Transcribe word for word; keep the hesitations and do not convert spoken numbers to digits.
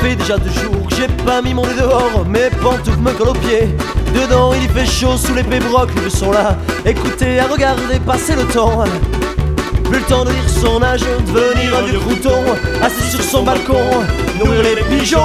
fait déjà deux jours que j'ai pas mis mon nez dehors. Mes pantoufles me collent aux pieds. Dedans il y fait chaud, sous les pébrocs, les vieux sont là. Écoutez, à regarder passer le temps. Plus le temps de lire son âge, devenir un vieux crouton, assis sur son balcon, nourrir les pigeons.